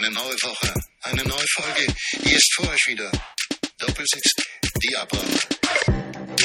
eine neue Woche, eine neue Folge. Hier ist für euch wieder Doppelsechs, die Abraham.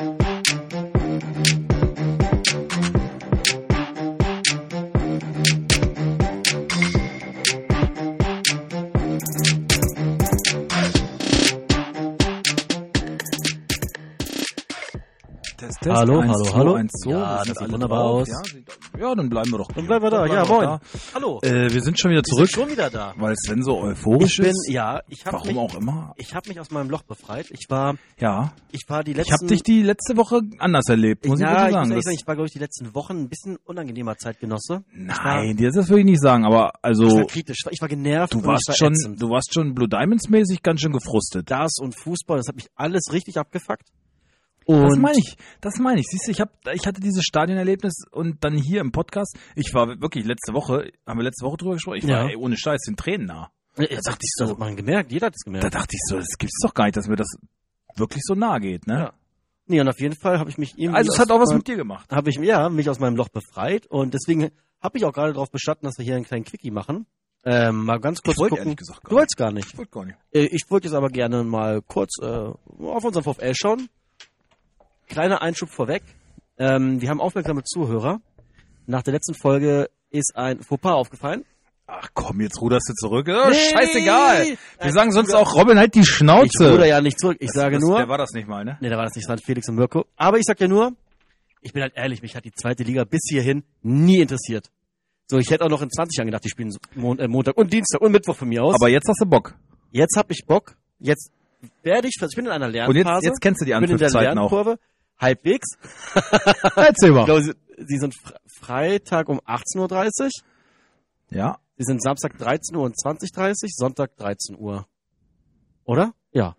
Test. Hallo, 1, hallo, 2, hallo. 1, 2. Ja, das sieht wunderbar aus. Ja, dann bleiben wir doch. Dann bleiben wir da. Ja, moin. Hallo. Wir sind schon wieder zurück, Wir sind schon wieder da. weil Sven so euphorisch ist. Warum auch immer. Ich habe mich aus meinem Loch befreit. Ich war die letzten... Ich habe dich die letzte Woche anders erlebt, muss ich wirklich sagen. Ich war, glaube ich, die letzten Wochen ein bisschen unangenehmer Zeitgenosse. Nein, dir das will ich nicht sagen, aber Ich war also kritisch. Ich war genervt. du und warst ich war schon, ätzend. du warst schon Blue Diamonds mäßig ganz schön gefrustet. Das und Fußball, das hat mich alles richtig abgefuckt. Das Und meine ich. Siehst du, ich hatte dieses Stadionerlebnis und dann hier im Podcast, ich war wirklich haben wir letzte Woche drüber gesprochen, ich war ohne Scheiß den Tränen nah. da dachte ich so, das hat man gemerkt, jeder hat es gemerkt. Da dachte ich so, das gibt's doch gar nicht, dass mir das wirklich so nah geht, ne? Ja. Nee, und auf jeden Fall habe ich mich irgendwie... Also es hat auch was mit dir gemacht. Habe ich mich aus meinem Loch befreit und deswegen habe ich auch gerade darauf bestanden, dass wir hier einen kleinen Quickie machen. Mal ganz kurz gucken. Ehrlich gesagt Du wolltest gar nicht. Ich wollte gar nicht. Ich wollte jetzt aber gerne mal kurz auf unseren VfL schauen. Kleiner Einschub vorweg. Wir haben aufmerksame Zuhörer. Nach der letzten Folge ist ein Fauxpas aufgefallen. Ach komm, jetzt ruderst du zurück. Oh, scheißegal. Wir sagen sonst Bruder, auch, Robin, halt die Schnauze. Ich ruder ja nicht zurück. Ich sage nur... Der war das nicht mal, ne? Nee, da war das nicht, das waren Felix und Mirko. Aber ich sag ja nur, ich bin halt ehrlich, mich hat die zweite Liga bis hierhin nie interessiert. So, ich hätte auch noch in 20 Jahren gedacht, die spielen Montag und Dienstag und Mittwoch von mir aus. Aber jetzt hast du Bock. Jetzt hab ich Bock. Jetzt werde ich bin in einer Lernphase. Und jetzt kennst du die Ich bin in der Anpfiffzeiten auch. Lernkurve. Halbwegs. Erzähl Ich mal. glaube, sie sind Freitag um 18.30 Uhr. Ja. Sie sind Samstag 13 Uhr und 20.30 Uhr, Sonntag 13 Uhr. Oder? Ja.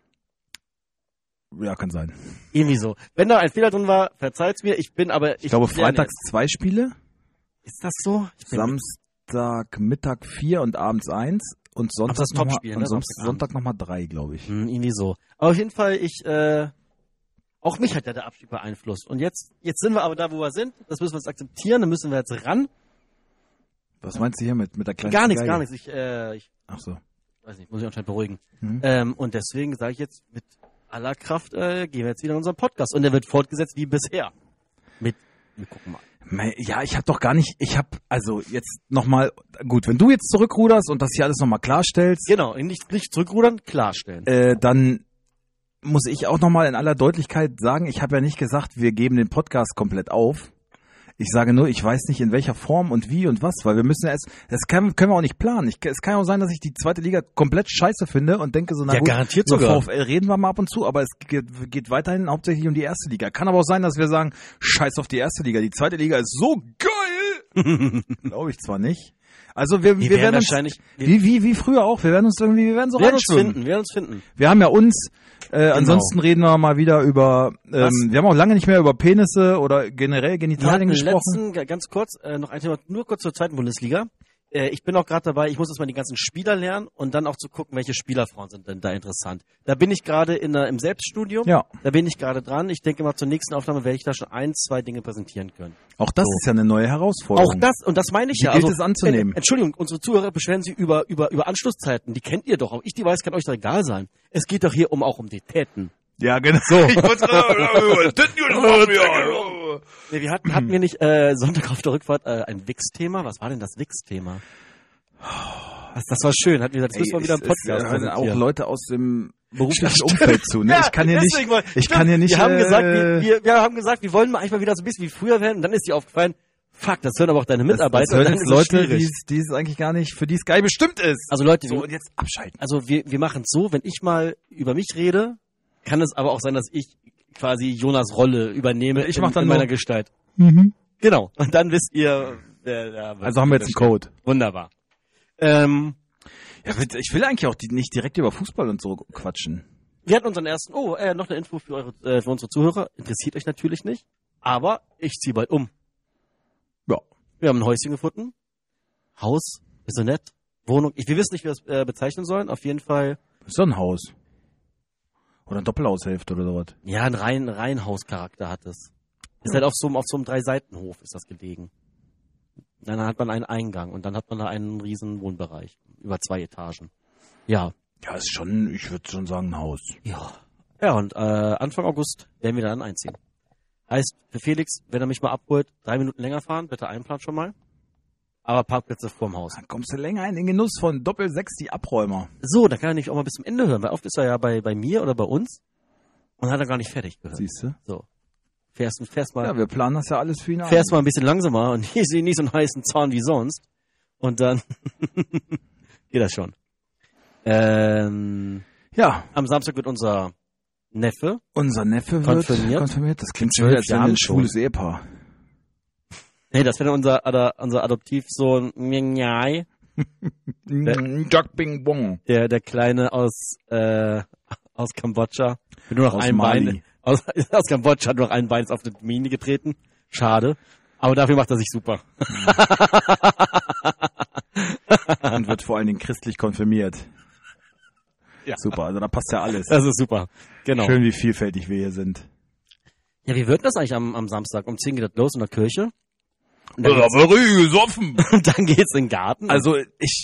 Ja, kann sein. Irgendwie so. Wenn da ein Fehler drin war, verzeiht's mir. Ich glaube, freitags 2 Spiele. Ist das so? Samstag Mittag 4 und abends 1. Und Sonntag das Topspiel, ne? Sonntag nochmal 3, glaube ich. Irgendwie so. Aber auf jeden Fall, auch mich hat ja der Abstieg beeinflusst. Und jetzt sind wir aber da, wo wir sind. Das müssen wir jetzt akzeptieren. Dann müssen wir jetzt ran. Was meinst du hier mit der kleinen Gar nichts, Geige? gar nichts. Ich Ach so. weiß nicht, muss ich anscheinend beruhigen. Mhm. Und deswegen sage ich jetzt mit aller Kraft, gehen wir jetzt wieder in unseren Podcast. Und der wird fortgesetzt wie bisher. Wir gucken mal. Ja, also jetzt nochmal, gut, wenn du jetzt zurückruderst und das hier alles nochmal klarstellst, Genau, nicht zurückrudern, klarstellen. dann muss ich auch nochmal in aller Deutlichkeit sagen, ich habe ja nicht gesagt, wir geben den Podcast komplett auf. Ich sage nur, ich weiß nicht in welcher Form und wie und was, weil wir müssen können wir auch nicht planen. Es kann ja auch sein, dass ich die zweite Liga komplett scheiße finde und denke so, na Ja, gut, garantiert über sogar. VfL reden wir mal ab und zu, aber es geht weiterhin hauptsächlich um die erste Liga. Kann aber auch sein, dass wir sagen, scheiß auf die erste Liga, die zweite Liga ist so geil. Glaube ich zwar nicht. Also wir werden uns, wahrscheinlich, wie früher auch, wir werden so wir werden reinschwimmen. uns finden. Wir haben ja uns, ansonsten reden wir mal wieder über, wir haben auch lange nicht mehr über Penisse oder generell Genitalien gesprochen. Ganz kurz, noch ein Thema, nur kurz zur zweiten Bundesliga. Ich bin auch gerade dabei, ich muss jetzt mal die ganzen Spieler lernen und dann auch zu gucken, welche Spielerfrauen sind denn da interessant. Da bin ich gerade im Selbststudium, Ja. Da bin ich gerade dran. Ich denke mal, zur nächsten Aufnahme werde ich da schon 1, 2 Dinge präsentieren können. Auch das ist ja eine neue Herausforderung. Auch das, und das meine ich Die ja. gilt es anzunehmen. Entschuldigung, unsere Zuhörer beschweren sich über Anschlusszeiten. Die kennt ihr doch. Auch ich die weiß, kann euch doch egal sein. Es geht doch hier auch um die Täten. Ja, genau. So. Nee, hatten wir nicht Sonntag auf der Rückfahrt ein Wix-Thema? Was war denn das Wix-Thema? Das war schön. Hatten wir gesagt, das müssen wir wieder im Podcast hören auch präsentieren. Leute aus dem beruflichen Umfeld zu. Ne? Ich kann hier nicht. Wir haben gesagt, wir wollen mal eigentlich mal wieder so ein bisschen wie früher werden. Und dann ist dir aufgefallen, fuck, das hören aber auch deine Mitarbeiter. Das hören und dann jetzt ist es Leute, schwierig. die es eigentlich gar nicht, für die es geil bestimmt ist. Also Leute, So, und jetzt abschalten. Also wir machen es so, wenn ich mal über mich rede, kann es aber auch sein, dass ich quasi Jonas Rolle übernehme Ich mach dann in nur- meiner Gestalt. Genau. Und dann wisst ihr, Also haben wir jetzt einen Code. Wunderbar. Ja, ich will eigentlich auch nicht direkt über Fußball und so quatschen. Wir hatten unseren ersten, noch eine Info für unsere Zuhörer. Interessiert euch natürlich nicht. Aber ich ziehe bald um. Ja. Wir haben ein Häuschen gefunden. Haus, ist so nett. Wohnung. Wir wissen nicht, wie wir das bezeichnen sollen. Auf jeden Fall. Ist doch ein Haus. Oder eine Doppelhaushälfte oder sowas. Ja, ein Reihenhauscharakter hat es. Ist halt auf so einem 3-Seiten-Hof ist das gelegen. Dann hat man einen Eingang und dann hat man da einen riesen Wohnbereich über 2 Etagen. Ja. Ja, ist schon, ich würde schon sagen, ein Haus. Ja. Ja, und Anfang August werden wir dann einziehen. Heißt, für Felix, wenn er mich mal abholt, 3 Minuten länger fahren, bitte einplanen schon mal. Aber Parkplätze vorm Haus. Dann kommst du länger in den Genuss von Doppel-6, die Abräumer. So, dann kann er nicht auch mal bis zum Ende hören, weil oft ist er ja bei mir oder bei uns und hat er gar nicht fertig gehört. Siehst du? So. Fährst mal. Ja, wir planen das ja alles für ihn ein. Fährst mal ein bisschen langsamer und ich sehe nicht so einen heißen Zahn wie sonst. Und dann geht das schon. Ja. Am Samstag wird unser Neffe. Unser Neffe wird konfirmiert. Das klingt schon wieder, als wäre ein schwules Ehepaar. Nee, das wäre unser Adoptivsohn Ming-Nhai. Jack Bing Bong. Der Kleine aus Kambodscha. Mit nur noch Aus einem Mali. Bein. Aus Kambodscha hat nur noch ein Bein, ist auf eine Mine getreten. Schade. Aber dafür macht er sich super. Und wird vor allen Dingen christlich konfirmiert. Ja. Super, also da passt ja alles. Das ist super. Genau. Schön, wie vielfältig wir hier sind. Ja, wie wird das eigentlich am Samstag? Um 10 geht das los in der Kirche. Und Aber gesoffen. dann geht's in den Garten. Also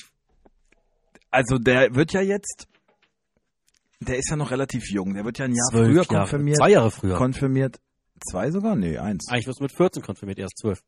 der wird ja jetzt, der ist ja noch relativ jung. Der wird ja ein Jahr 12 früher Jahre. konfirmiert. 2 Jahre früher. Konfirmiert. 2 sogar? Nee, 1. Eigentlich wirst du mit 14 konfirmiert, erst 12.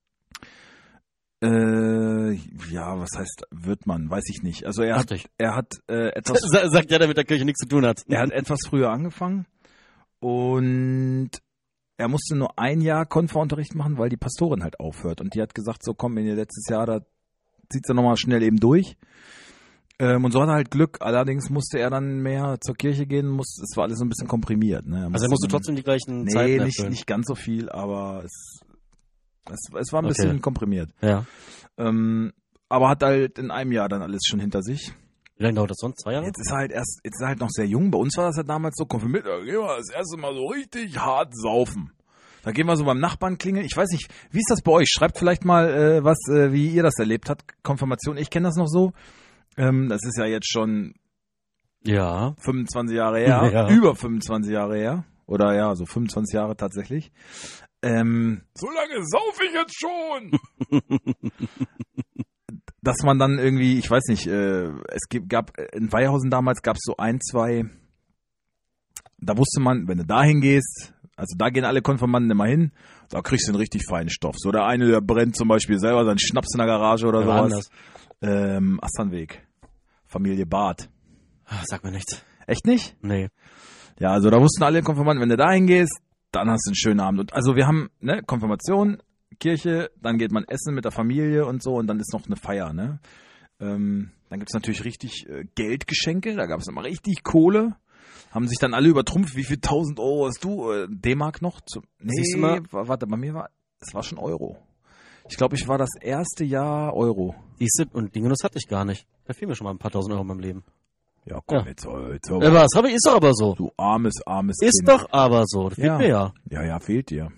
Ja, was heißt wird man? Weiß ich nicht. Also er hat etwas, Sagt der, der mit der Kirche nichts zu tun hat. er hat etwas früher angefangen und er musste nur 1 Jahr Konferunterricht machen, weil die Pastorin halt aufhört. Und die hat gesagt, so komm, in ihr letztes Jahr, da zieht's er nochmal schnell eben durch. Und so hat er halt Glück. Allerdings musste er dann mehr zur Kirche gehen. Es war alles so ein bisschen komprimiert. Ne? Also er musste trotzdem die gleichen Nee, Zeiten nicht ganz so viel, aber es war ein bisschen komprimiert. Ja. Aber hat halt in einem Jahr dann alles schon hinter sich. Wie lange dauert das sonst? 2 Jahre? Jetzt ist er halt noch sehr jung. Bei uns war das ja damals so, konfirmiert, da gehen wir das erste Mal so richtig hart saufen. Da gehen wir so beim Nachbarn klingeln. Ich weiß nicht, wie ist das bei euch? Schreibt vielleicht mal wie ihr das erlebt habt. Konfirmation, ich kenne das noch so. Das ist ja jetzt schon 25 Jahre her. Ja. Über 25 Jahre her. Oder ja, so 25 Jahre tatsächlich. So lange saufe ich jetzt schon! Dass man dann irgendwie, ich weiß nicht, gab in Weihhausen damals gab es so 1, 2, da wusste man, wenn du da hingehst, also da gehen alle Konfirmanden immer hin, da kriegst du einen richtig feinen Stoff. So der eine, der brennt zum Beispiel selber seinen Schnaps in der Garage oder sowas. Asternweg. Familie Barth. Sag mir nichts. Echt nicht? Nee. Ja, also da wussten alle Konfirmanden, wenn du da hingehst, dann hast du einen schönen Abend. Und also wir haben, ne, Konfirmation, Kirche, dann geht man essen mit der Familie und so und dann ist noch eine Feier, ne? Dann gibt's natürlich richtig Geldgeschenke, da gab's immer richtig Kohle. Haben sich dann alle übertrumpft, wie viel 1.000 Euro hast du? D-Mark noch? Siehst du mal? Warte, bei mir es war schon Euro. Ich glaube, ich war das erste Jahr Euro. Siehst du, und den Genuss hatte ich gar nicht. Da fehlen mir schon mal ein paar 1.000 Euro in meinem Leben. Ja, komm, Ja. jetzt Was habe ich? Ist doch aber so. du armes Ist Kind. doch aber so. Das fehlt mir ja. Ja, fehlt dir.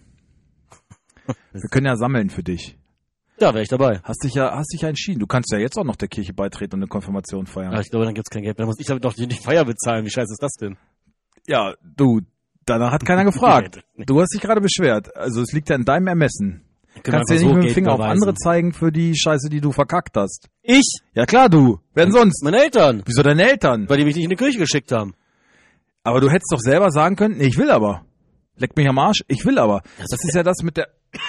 Wir können ja sammeln für dich. Da wäre ich dabei. Hast dich ja entschieden. Du kannst ja jetzt auch noch der Kirche beitreten und eine Konfirmation feiern. Ja, ich glaube, dann gibt's kein Geld. Dann muss ich damit doch die Feier bezahlen. Wie scheiße ist das denn? Ja, danach hat keiner gefragt. Du hast dich gerade beschwert. Also es liegt ja in deinem Ermessen. Kannst du ja nicht mit dem Finger auf andere zeigen für die Scheiße, die du verkackt hast. Ich? Ja klar, du. Wer denn sonst? Meine Eltern. Wieso deine Eltern? Weil die mich nicht in die Kirche geschickt haben. Aber du hättest doch selber sagen können, nee, ich will aber. Leck mich am Arsch, ich will aber. Das ist ja das mit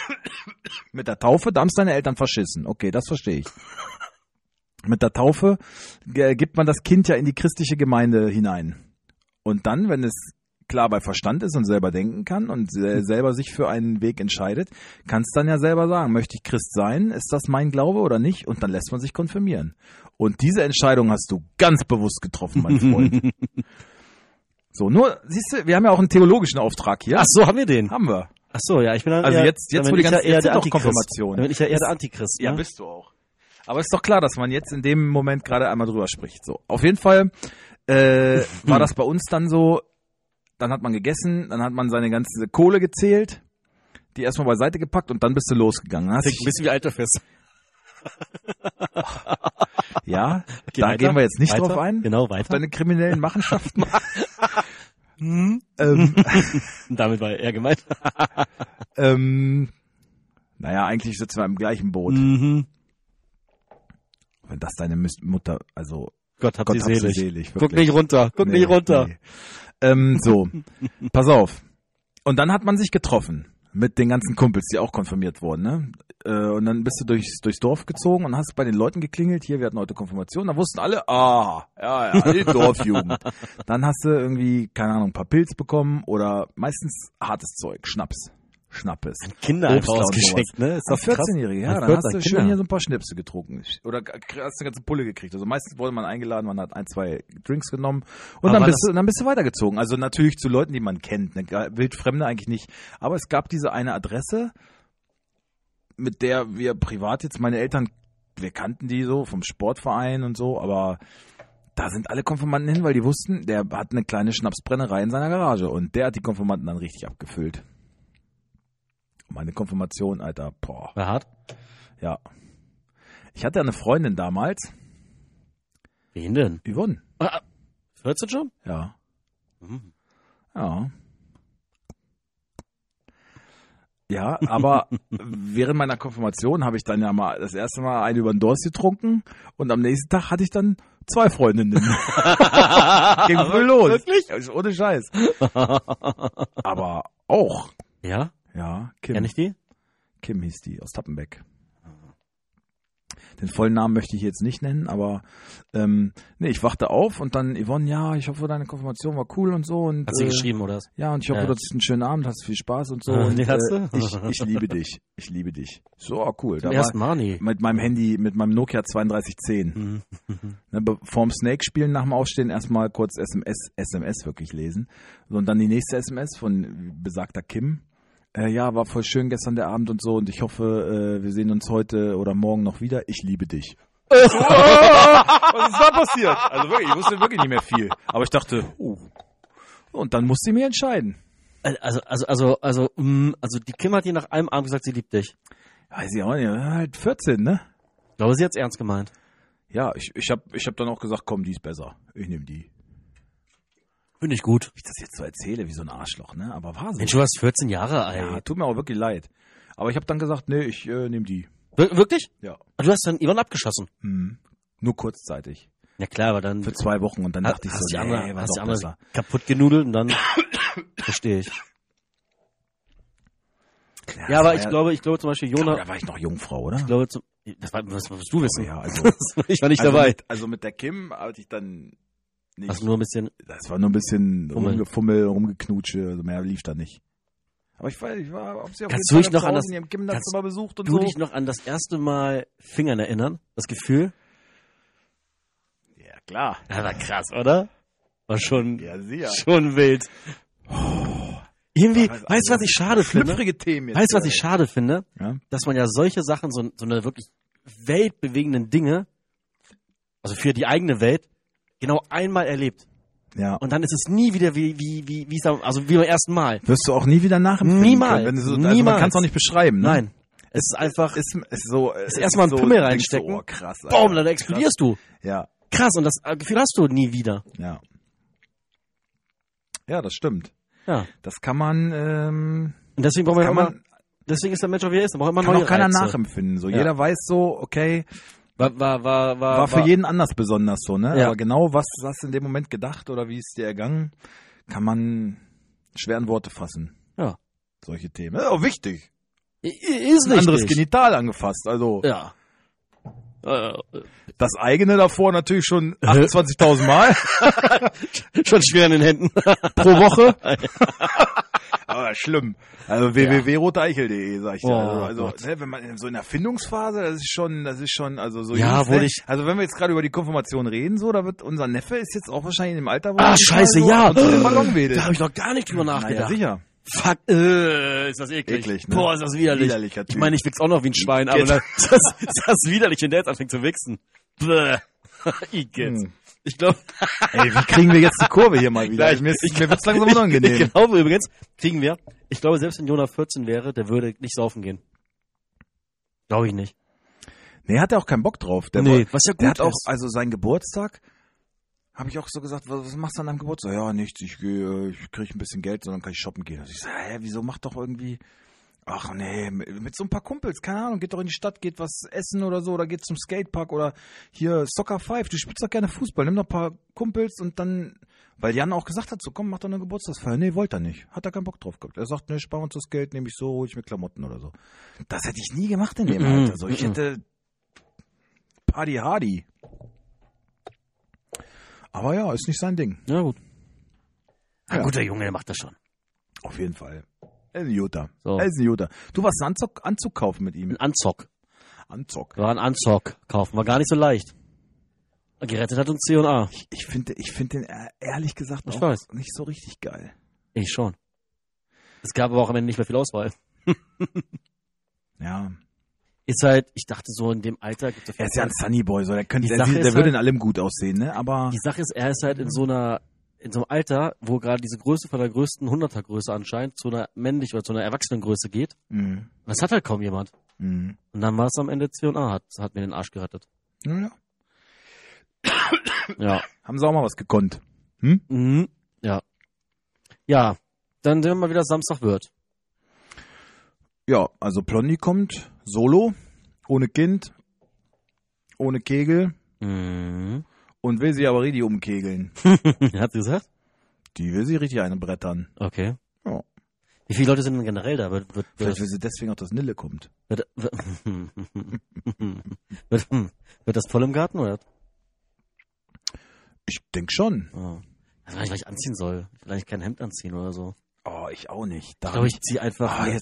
der Taufe, da haben's deine Eltern verschissen. Okay, das verstehe ich. Mit der Taufe gibt man das Kind ja in die christliche Gemeinde hinein. Und dann, wenn es klar bei Verstand ist und selber denken kann und selber sich für einen Weg entscheidet, kannst dann ja selber sagen, möchte ich Christ sein? Ist das mein Glaube oder nicht? Und dann lässt man sich konfirmieren. Und diese Entscheidung hast du ganz bewusst getroffen, mein Freund. So, nur, siehst du, wir haben ja auch einen theologischen Auftrag hier. Ach so, haben wir den? Haben wir. Ach so, ja, ich bin dann Also eher, jetzt dann wo bin die ich ganze ja eher jetzt der sind doch Antichrist. Konfirmation. Dann bin ich ja eher der Antichrist. Ja, ne? bist du auch. Aber ist doch klar, dass man jetzt in dem Moment gerade einmal drüber spricht. So, auf jeden Fall war das bei uns dann so, dann hat man gegessen, dann hat man seine ganze Kohle gezählt, die erstmal beiseite gepackt und dann bist du losgegangen. Hast Klingt ein bisschen wie Alterfest. ja, Okay, da weiter, gehen wir jetzt nicht weiter, drauf ein. Genau, Auf weiter. deine kriminellen Machenschaften. Und damit war er gemeint. Naja, eigentlich sitzen wir im gleichen Boot. Mhm. Wenn das deine Mutter, also Gott hab Gott sie hab sie selig. selig, Guck wirklich. nicht runter, guck Nee, nicht runter. nee. So, pass auf. Und dann hat man sich getroffen mit den ganzen Kumpels, die auch konfirmiert wurden. Ne? Und dann bist du durchs Dorf gezogen und hast bei den Leuten geklingelt. Hier, wir hatten heute Konfirmation. Da wussten alle, die Dorfjugend. Dann hast du irgendwie, keine Ahnung, ein paar Pilz bekommen oder meistens hartes Zeug, Schnappes. Kinder einfach Obstler und ausgeschenkt, ne? Ist Als das krass? 14-Jährige, ja, Als dann hast 14er du schön Kinder. hier so ein paar Schnäpse getrunken. Oder hast eine ganze Pulle gekriegt. Also meistens wurde man eingeladen, man hat 1, 2 Drinks genommen und Aber dann bist du weitergezogen. Also natürlich zu Leuten, die man kennt, ne? Wildfremde eigentlich nicht. Aber es gab diese eine Adresse, mit der wir privat jetzt, meine Eltern, wir kannten die so vom Sportverein und so, aber da sind alle Konfirmanden hin, weil die wussten, der hat eine kleine Schnapsbrennerei in seiner Garage und der hat die Konfirmanden dann richtig abgefüllt. Meine Konfirmation, Alter, boah. War hart? Ja. Ich hatte eine Freundin damals, Wen denn? Yvonne. 14 schon? Ja. Mhm. Ja. Ja, aber während meiner Konfirmation habe ich dann ja mal das erste Mal eine über den Durst getrunken und am nächsten Tag hatte ich dann 2 Freundinnen. Ging früh los. Wirklich? Ja, ist ohne Scheiß. Aber auch. Ja? Ja, Kim. Kenn ich die? Kim hieß die, aus Tappenbeck. Den vollen Namen möchte ich jetzt nicht nennen, aber ich wachte auf und dann Yvonne, ja, ich hoffe, deine Konfirmation war cool und so. Und, Hast du geschrieben, oder? Ja, und ich hoffe, Ja. du hattest einen schönen Abend, hast viel Spaß und so. Den Und, hast du? ich liebe dich. Ich liebe dich. So, cool. Zum Da ersten war Mal nie. mit meinem Handy, mit meinem Nokia 3210. Ne, vorm Snake-Spielen nach dem Aufstehen erstmal kurz SMS wirklich lesen. So, und dann die nächste SMS von besagter Kim. Ja, war voll schön gestern der Abend und so und ich hoffe, wir sehen uns heute oder morgen noch wieder. Ich liebe dich. Was ist da passiert? Also wirklich, ich wusste wirklich nicht mehr viel. Aber ich dachte, und dann musste ich mir entscheiden. Also die Kim hat dir nach einem Abend gesagt, sie liebt dich. Weiß ich auch nicht, halt 14, ne? Ich glaube, sie hat's ernst gemeint. Ja, ich hab dann auch gesagt, komm, die ist besser. Ich nehme die. Finde ich gut. Wie ich das jetzt so erzähle, wie so ein Arschloch, ne? Aber war so. Mensch, du warst 14 Jahre alt. Ja, tut mir auch wirklich leid. Aber ich habe dann gesagt, nee, ich nehme die. Wirklich? Ja. Du hast dann Yvonne abgeschossen. Nur kurzzeitig. Ja klar, aber dann Für 2 Wochen und dann dachte ich so, die nee, andere, war hast die doch andere besser. kaputt genudelt und dann verstehe ich. Ja, Ja, aber das ich war glaube zum Beispiel ja, Jona, da war ich noch Jungfrau, oder? ich glaube was musst du wissen? Ja, also, Ich war nicht also dabei. Also mit der Kim hatte ich dann nicht. Hast nur ein bisschen, Das war nur ein bisschen Fummeln. Rumgefummel, Rumgeknutsche, also mehr lief da nicht. Aber ich war auf sie auf Kannst jeden du dich Fall noch an zu Hause das- in ihrem Kinderzimmer besucht und du so. dich noch an das erste Mal Fingern erinnern? Das Gefühl? Ja, klar. Ja, war krass, oder? War schon Ja, sicher. wild. Irgendwie, Was- weißt du, was ich schade finde? Schlüpfrige Themen jetzt. Weißt du, was ich schade finde? Ja? Dass man ja solche Sachen, so eine wirklich weltbewegenden Dinge, also für die eigene Welt, genau einmal erlebt. Ja. Und dann ist es nie wieder wie beim ersten Mal. Wirst du auch nie wieder nachempfinden Niemals. können. Wenn du so, also Niemals. man kann es auch nicht beschreiben, ne? Nein. Es ist einfach, Ist so, ist erstmal einen Pimmel reinstecken. So, oh, krass. Alter. boom, dann explodierst du. Ja, Krass, und das Gefühl hast du nie wieder. ja. Ja, das stimmt. Ja. Das kann man, Und deswegen brauchen wir kann immer, man deswegen ist der Mensch auch wie er ist. Da braucht immer kann neue auch keiner Reize. nachempfinden. So, Ja. jeder weiß so, okay, War war für jeden anders besonders so, ne? Ja. Aber genau, was hast du in dem Moment gedacht oder wie ist dir ergangen, kann man schwer in Worte fassen. Ja. Solche Themen. Ja, auch wichtig. Ist Ein anderes wichtig. Genital angefasst. Also Ja. das eigene davor natürlich schon 28.000 Mal Schon schwer in den Händen. pro Woche. Aber schlimm. Also www.roteichel.de, sag ich dir. Oh, Also Gott. ne, wenn man so in der Findungsphase, das ist schon, also so. Ja, Jungs, wo ne? ich- Also wenn wir jetzt gerade über die Konfirmation reden, so, da wird unser Neffe ist jetzt auch wahrscheinlich im Alter, wo Ah, er scheiße, so ja. ab und zu den Ballon wedelt. Da habe ich noch gar nicht drüber Na ja, nachgedacht. sicher. Fuck, ist das eklig. Eklig, ne? Boah, ist das widerlich. Widerlicher Typ. Ich meine, ich wichs auch noch wie ein Schwein, aber Geht. das ist widerlich, wenn der jetzt anfängt zu wichsen. Bäh. Igitt. Ich glaube, Ey, wie kriegen wir jetzt die Kurve hier mal wieder? Mir wird's langsam unangenehm. Ich glaube übrigens, kriegen wir. Ich glaube, selbst wenn Jona 14 wäre, der würde nicht saufen gehen. Glaube ich nicht. Nee, hat er auch keinen Bock drauf. Was ja Der gut hat auch, ist. also sein Geburtstag, habe ich auch so gesagt, was machst du an deinem Geburtstag? Ja, nichts, ich kriege ein bisschen Geld, sondern kann ich shoppen gehen. Also ich sage, wieso mach doch irgendwie, Ach nee, mit so ein paar Kumpels, keine Ahnung, geht doch in die Stadt, geht was essen oder so, oder geht zum Skatepark oder hier Soccer 5, du spielst doch gerne Fußball, nimm doch ein paar Kumpels und dann, weil Jan auch gesagt hat, so komm, mach doch eine Geburtstagsfeier. Nee, wollte er nicht, hat er keinen Bock drauf gehabt. Er sagt, nee, sparen wir uns das Geld, nehme ich so, hol ich mir Klamotten oder so. Das hätte ich nie gemacht in dem Alter, so, ich hätte Party Hardy. Aber ja, ist nicht sein Ding. Ja, gut. Ja. Ein guter Junge, der macht das schon. Auf jeden Fall. Er ist ein Jutta. So. Er ist ein Jutta. Du warst einen Anzug kaufen mit ihm. Ein Anzock. Anzug. War ein Anzock kaufen, war gar nicht so leicht. Gerettet hat uns C&A. Ich finde den ehrlich gesagt Ich auch weiß. nicht so richtig geil. Ich schon. Es gab aber auch am Ende nicht mehr viel Auswahl. Ja. Ist halt, ich dachte so in dem Alter gibt es Er ist ja ein Sunnyboy, so der Die Sache ist würde halt- in allem gut aussehen, ne? Aber Die Sache ist, er ist halt in so einem Alter, wo gerade diese Größe von der größten 100er-Größe anscheinend zu einer männlichen oder zu einer Erwachsenengröße geht. Und das hat halt kaum jemand. Und dann war es am Ende C&A, hat mir den Arsch gerettet. Ja. Ja. Haben sie auch mal was gekonnt. Mhm. Ja. Ja. Dann sehen wir mal, wie das Samstag wird. Ja, also Plondi kommt solo, ohne Kind, ohne Kegel Mhm. und will sie aber richtig umkegeln. Hat sie gesagt? Die will sie richtig einbrettern. Okay. Ja. Wie viele Leute sind denn generell da? Wird Vielleicht will sie deswegen auch, dass Nille kommt. wird das voll im Garten, oder? Ich denke schon. Oh. Ich weiß nicht, was ich anziehen soll. Vielleicht kein Hemd anziehen oder so. Oh, ich auch nicht. Ich glaube, ich ziehe einfach... Ich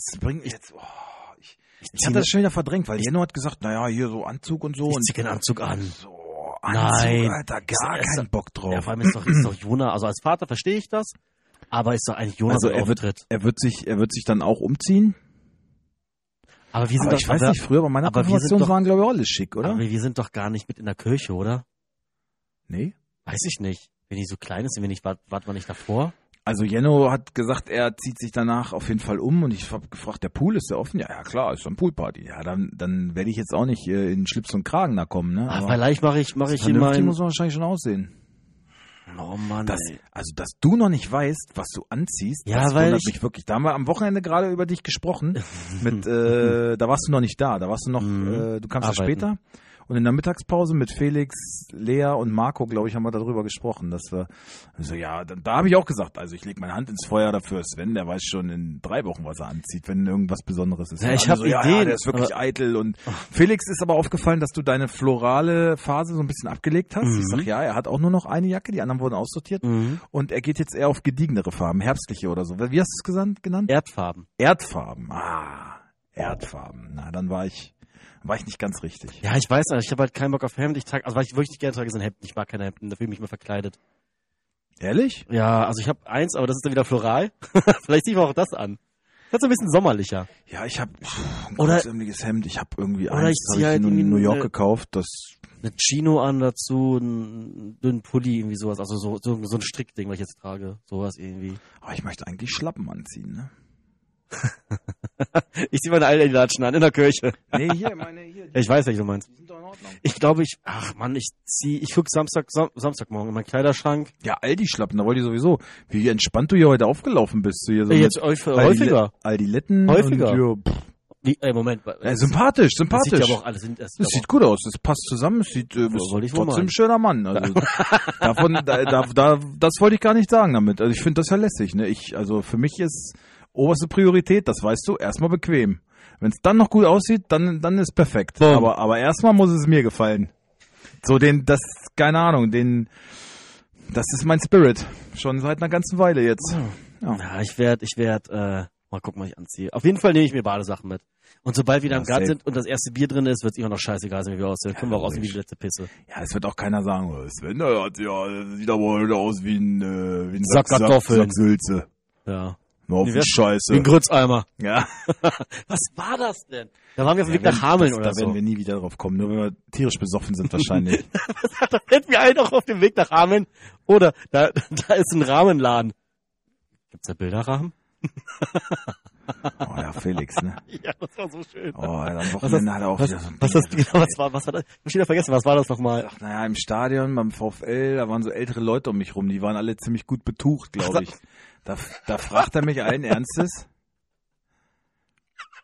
hatte das schon wieder verdrängt, weil Jenno hat gesagt, naja, hier so Anzug und so. Ich und zieh keinen Anzug an. So, Anzug, Nein. Alter, gar Ist- keinen Bock drauf. Ja, vor allem ist doch Jona, also als Vater verstehe ich das, aber ist doch eigentlich Jona Also so er wird sich dann auch umziehen. Aber wir sind Aber doch, ich weiß nicht, früher bei meiner aber wir sind Konfirmation doch- waren, glaube ich, auch alle schick, oder? aber wir sind doch gar nicht mit in der Kirche, oder? Nee. Weiß ich nicht. Wenn die so klein ist, sind wir nicht, warten wir nicht davor? Also Jenno hat gesagt, er zieht sich danach auf jeden Fall um und ich habe gefragt, der Pool ist ja offen? Ja klar, ist eine Poolparty. Ja, dann werde ich jetzt auch nicht in Schlips und Kragen da kommen, ne? Aber vielleicht mache ich in vernünftig meinen... muss man wahrscheinlich schon aussehen. Oh Mann, ey. Also, dass du noch nicht weißt, was du anziehst, Ja, das weil wundert ich- mich wirklich. Da haben wir am Wochenende gerade über dich gesprochen. Da warst du noch nicht da. Da warst du noch, du kamst ja Arbeiten. später. Und in der Mittagspause mit Felix, Lea und Marco, glaube ich, haben wir darüber gesprochen. Dass wir, also ja, da habe ich auch gesagt, also ich lege meine Hand ins Feuer dafür. Sven, der weiß schon in 3 Wochen, was er anzieht, wenn irgendwas Besonderes ist. Ja, ich Alle hab so, Ideen, der ist wirklich aber- eitel. Und Felix ist aber aufgefallen, dass du deine florale Phase so ein bisschen abgelegt hast. Ich sag, ja, er hat auch nur noch eine Jacke, die anderen wurden aussortiert. Und er geht jetzt eher auf gediegenere Farben, herbstliche oder so. Wie hast du es genannt? Erdfarben. Erdfarben. Erdfarben. Na, dann war ich nicht ganz richtig. Ja, ich weiß nicht, ich habe halt keinen Bock auf Hemd. Also was ich wirklich gerne trage, sind Hemden. Ich mag keine Hemden, da fühle ich mich immer verkleidet. Ehrlich? Ja, also ich habe eins, aber das ist dann wieder floral. Vielleicht ziehe ich mir auch das an. Das ist so ein bisschen sommerlicher. Ja, ich habe ein Oder- kurzärmeliges Hemd. Ich habe irgendwie Oder eins, ich das zieh habe ich halt in New York eine- gekauft. Das, Eine Chino an dazu, einen dünnen Pulli, irgendwie sowas. Also so ein Strickding, was ich jetzt trage. Sowas irgendwie. aber ich möchte eigentlich Schlappen anziehen, ne? Ich ziehe meine alten Latschen an in der Kirche. Nee, hier, die Ich weiß, was du meinst. sind doch in Ordnung. Ich glaube, ich gucke Samstagmorgen in meinen Kleiderschrank. Ja, Aldi-Schlappen, da wollte ich sowieso. Wie entspannt du hier heute aufgelaufen bist. Du hier so Jetzt mit häufiger. Aldi-Letten. Häufiger. Und, ja, Moment. sympathisch. Das sieht ja aber auch alles. Das sieht gut aus, das passt zusammen, es sieht bist wollte ich wohl trotzdem meinen. ein schöner Mann. Also das wollte ich gar nicht sagen damit. Also ich finde das ja lässig, ne? Also für mich ist oberste Priorität, das weißt du, erstmal bequem. Wenn es dann noch gut aussieht, dann ist perfekt. Boom. Aber erstmal muss es mir gefallen. So keine Ahnung, das ist mein Spirit. Schon seit einer ganzen Weile jetzt. Ja. Ja, ich werd mal gucken, was ich anziehe. Auf jeden Fall nehme ich mir Badesachen mit. Und sobald wir da im Garten safe. sind und das erste Bier drin ist, wird es immer noch scheißegal sein, wie wir aussehen. Können wir auch aussehen wie die letzte Pisse. Ja, es wird auch keiner sagen, oh, Sven, der sieht aber heute aus wie ein Sack Kartoffeln. Sack Sülze. Ja. Auf Wie die wär's? Scheiße. Wie ein Grützeimer. Ja. Was war das denn? Da waren wir auf dem Weg nach Hameln oder Da werden so. wir nie wieder drauf kommen, nur wenn wir tierisch besoffen sind wahrscheinlich. Da sind wir alle noch auf dem Weg nach Hameln. Oder da ist ein Rahmenladen. Gibt's da Bilderrahmen? Oh ja, Felix, ne? Ja, das war so schön. Oh, ja, am Wochenende hat er auch wieder so ein Was war das? Ich hab schon wieder vergessen, was war das nochmal? Ach, naja, im Stadion, beim VfL, da waren so ältere Leute um mich rum, die waren alle ziemlich gut betucht, glaube ich. Da fragt er mich allen Ernstes,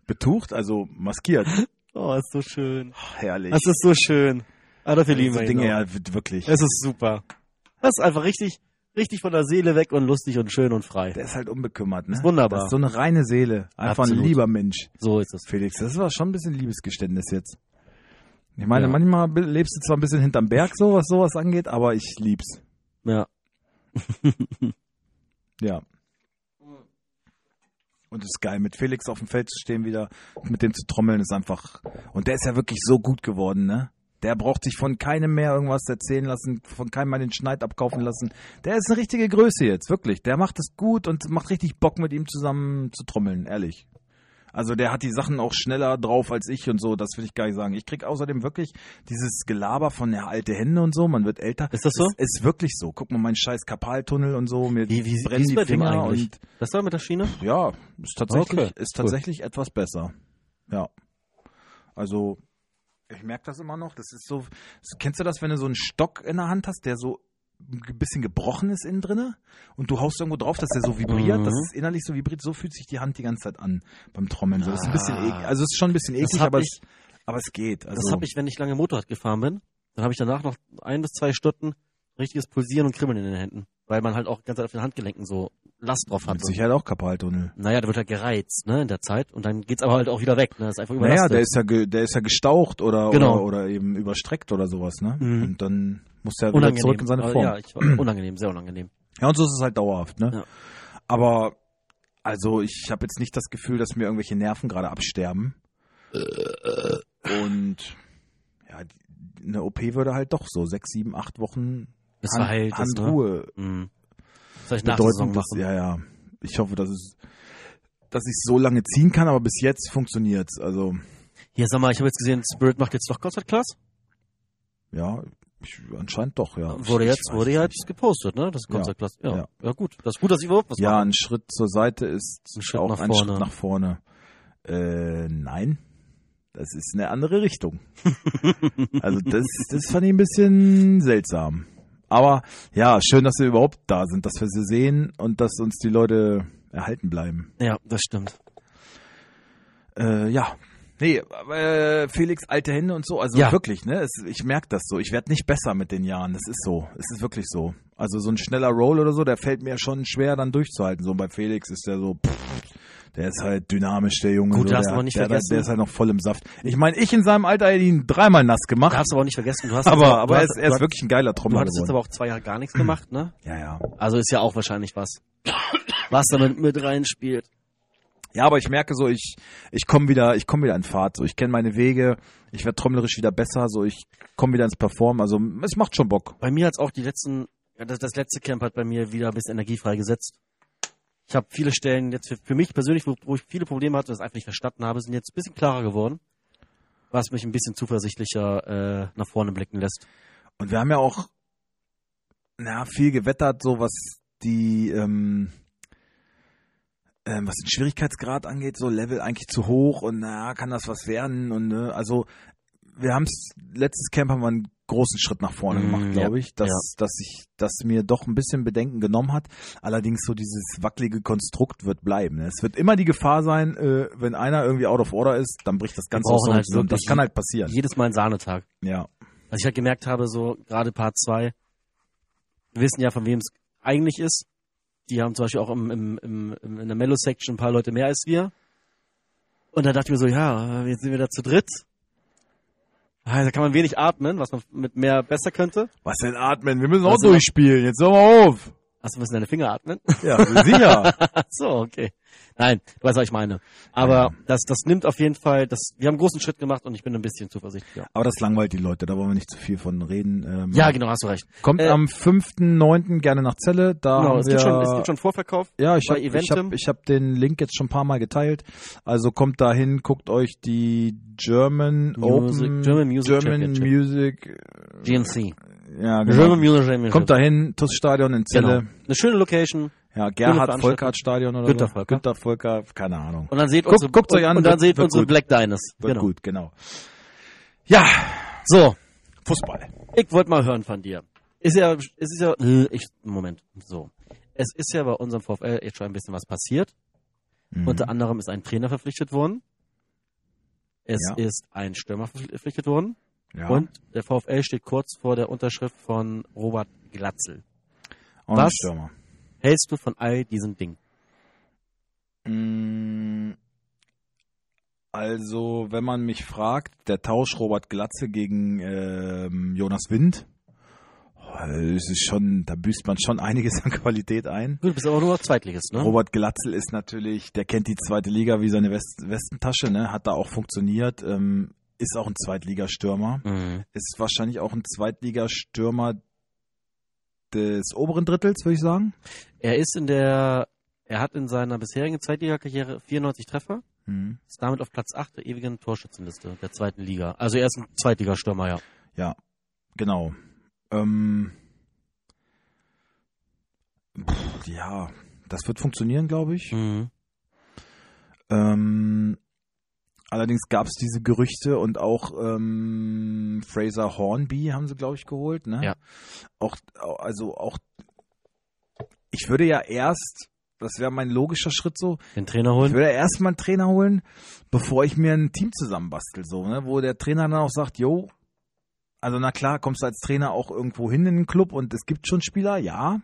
Betucht, also maskiert. Oh, ist so schön. Herrlich. Das ist so schön. Ah, dafür lieben wir Diese ihn Dinge, auch. ja, wirklich. Es ist super. Das ist einfach richtig von der Seele weg und lustig und schön und frei. Der ist halt unbekümmert, ne? Ist wunderbar. Das ist so eine reine Seele. Einfach Absolut. ein lieber Mensch. So ist es. Felix, das war schon ein bisschen Liebesgeständnis jetzt. Ich meine, Ja. manchmal lebst du zwar ein bisschen hinterm Berg, so was sowas angeht, aber ich lieb's. Ja. Ja. Und es ist geil, mit Felix auf dem Feld zu stehen wieder, mit dem zu trommeln, ist einfach, und der ist ja wirklich so gut geworden, ne? Der braucht sich von keinem mehr irgendwas erzählen lassen, von keinem mal den Schneid abkaufen lassen. Der ist eine richtige Größe jetzt, wirklich. Der macht es gut und macht richtig Bock, mit ihm zusammen zu trommeln, ehrlich. Also der hat die Sachen auch schneller drauf als ich und so, das will ich gar nicht sagen. Ich krieg außerdem wirklich dieses Gelaber von der alte Hände und so, man wird älter. Ist das so? Ist wirklich so. Guck mal, mein scheiß Karpaltunnel und so, mir Wie brennen ist die bei dem Finger eigentlich? und Das war mit der Schiene? ja, ist tatsächlich, Okay, ist cool. tatsächlich etwas besser. Ja. Also, ich merke das immer noch. Das ist so, kennst du das, wenn du so einen Stock in der Hand hast, der so ein bisschen gebrochen ist innen drinne und du haust irgendwo drauf, dass der so vibriert, dass es innerlich so vibriert, so fühlt sich die Hand die ganze Zeit an beim Trommeln. So, das ist ein bisschen eklig. Also, es ist schon ein bisschen eklig, hab aber ich- es geht. Also, Das habe ich, wenn ich lange Motorrad gefahren bin. Dann habe ich danach noch 1 bis 2 Stunden richtiges Pulsieren und Kribbeln in den Händen. Weil man halt auch ganz auf den Handgelenken so Last drauf hat. mit Sicherheit auch Karpaltunnel. Naja, der wird halt gereizt, ne, in der Zeit. Und dann geht's aber halt auch wieder weg, ne. Das ist einfach Naja, überlastet. der ist ja gestaucht oder, Genau. oder eben überstreckt oder sowas, ne? Mhm. Und dann muss er wieder Unangenehm. zurück in seine Form. Ja, unangenehm, sehr unangenehm. Ja, und so ist es halt dauerhaft, ne? Ja. Aber, also ich habe jetzt nicht das Gefühl, dass mir irgendwelche Nerven gerade absterben. Und ja, eine OP würde halt doch so 6, 7, 8 Wochen Bis verheilt ist, ne? Handruhe Mhm. Soll ich nach der Saison bedeuten. machen? Ja. Ich hoffe, dass ich so lange ziehen kann, aber bis jetzt funktioniert's. Also, Hier, sag mal, ich habe jetzt gesehen, Spirit macht jetzt doch Konzertclass. ja, anscheinend doch, ja. Wurde Ich jetzt weiß nicht. gepostet, ne? Das ist Ja. Konzertclass. Ja. Ja, gut. Das ist gut, dass ich überhaupt was Ja, mache. ein Schritt zur Seite ist Ein Schritt auch nach ein vorne. Schritt nach vorne. Nein. Das ist eine andere Richtung. Also das fand ich ein bisschen seltsam. Aber ja, schön, dass wir überhaupt da sind, dass wir sie sehen und dass uns die Leute erhalten bleiben. Ja, das stimmt. Ja. Nee, Felix, alte Hände und so, also Ja. wirklich, ne? Ich merke das so. Ich werde nicht besser mit den Jahren. Das ist so. Es ist wirklich so. Also so ein schneller Roll oder so, der fällt mir schon schwer dann durchzuhalten. So bei Felix ist der so, der ist halt dynamisch, der Junge. Gut, so, darfst der, aber nicht der, vergessen- der ist halt noch voll im Saft. Ich meine, ich in seinem Alter hätte ihn 3-mal nass gemacht, Darfst aber auch nicht vergessen, du hast aber jetzt- er du ist hast- wirklich ein geiler Du Trommler hattest jetzt geworden. aber auch 2 Jahre gar nichts gemacht, ne? Ja. Also ist ja auch wahrscheinlich was damit mit reinspielt. Ja, aber ich merke so, ich komme wieder in Fahrt. So, ich kenne meine Wege, ich werde trommlerisch wieder besser, so ich komme wieder ins Performen. Also es macht schon Bock. Bei mir hat's auch das letzte Camp hat bei mir wieder ein bisschen Energie freigesetzt. Ich habe viele Stellen jetzt für mich persönlich, wo ich viele Probleme hatte, das einfach nicht verstanden habe, sind jetzt ein bisschen klarer geworden. Was mich ein bisschen zuversichtlicher nach vorne blicken lässt. Und wir haben ja auch viel gewettert, so was die was den Schwierigkeitsgrad angeht, so Level eigentlich zu hoch und kann das was werden und also wir haben's letztes Camp haben wir einen großen Schritt nach vorne gemacht, glaube ich, dass mir doch ein bisschen Bedenken genommen hat. Allerdings so dieses wackelige Konstrukt wird bleiben. Ne? Es wird immer die Gefahr sein, wenn einer irgendwie out of order ist, dann bricht das Ganze brauchen aus halt zusammen. Das wirklich kann halt passieren. Jedes Mal ein Sahnetag. Ja. Was ich halt gemerkt habe, so gerade Part 2, wir wissen ja, von wem es eigentlich ist. Die haben zum Beispiel auch in der Mellow-Section ein paar Leute mehr als wir. Und da dachte ich mir so, ja, jetzt sind wir da zu dritt. Da kann man wenig atmen, was man mit mehr besser könnte. Was denn atmen? Wir müssen auch Was denn? durchspielen. Jetzt hör mal auf. Hast du ein bisschen deine Finger atmen? Ja, sicher. So, okay. Nein, du weißt, was ich meine. Aber das nimmt auf jeden Fall, wir haben einen großen Schritt gemacht und ich bin ein bisschen zuversichtlicher. Aber das langweilt die Leute, da wollen wir nicht zu viel von reden. Ja, genau, hast du recht. Kommt am 5.9. gerne nach Celle. Da Genau, haben es wir, gibt schon Vorverkauf. ja, ich bei habe Eventim. hab den Link jetzt schon ein paar Mal geteilt. Also kommt da hin, guckt euch die German Music Music GNC. ja, German genau. Music Championship. Kommt dahin, TuS-Stadion in Celle. Genau. Eine schöne Location. Ja, Schöne Gerhard-Volkert-Stadion oder Günther so. Volker. Günther Volker, keine Ahnung. Und dann seht Guckt's euch an, und dann wird- seht wird unsere gut. Black Diners. Wird Genau. gut, genau. Ja, So, Fußball. ich wollte mal hören von dir. Moment. So. Es ist ja bei unserem VfL jetzt schon ein bisschen was passiert. Mhm. Unter anderem ist ein Trainer verpflichtet worden. Es Ja. ist ein Stürmer verpflichtet worden. Ja. Und der VfL steht kurz vor der Unterschrift von Robert Glatzel. Auch ein was? Stürmer. Hältst du von all diesen Dingen? Also, wenn man mich fragt, der Tausch Robert Glatze gegen Jonas Wind, das ist schon, da büßt man schon einiges an Qualität ein. Du bist aber nur Zweitligist, ne? Robert Glatzel ist natürlich, der kennt die zweite Liga wie seine Westentasche, ne? Hat da auch funktioniert, ist auch ein Zweitligastürmer, ist wahrscheinlich auch ein Zweitligastürmer des oberen Drittels, würde ich sagen. Er hat in seiner bisherigen Zweitligakarriere 94 Treffer, Mhm. ist damit auf Platz 8 der ewigen Torschützenliste der zweiten Liga. Also er ist ein Zweitligastürmer, ja. Ja, genau. Ja, das wird funktionieren, glaube ich. Allerdings gab es diese Gerüchte und auch Fraser Hornby haben sie, glaube ich, geholt. Ne? Ja. Auch, ich würde ja erst, das wäre mein logischer Schritt so, Den Trainer ich holen. würde erst mal einen Trainer holen, bevor ich mir ein Team zusammenbastel, so, ne? Wo der Trainer dann auch sagt, jo, also na klar, kommst du als Trainer auch irgendwo hin in den Club und es gibt schon Spieler, ja.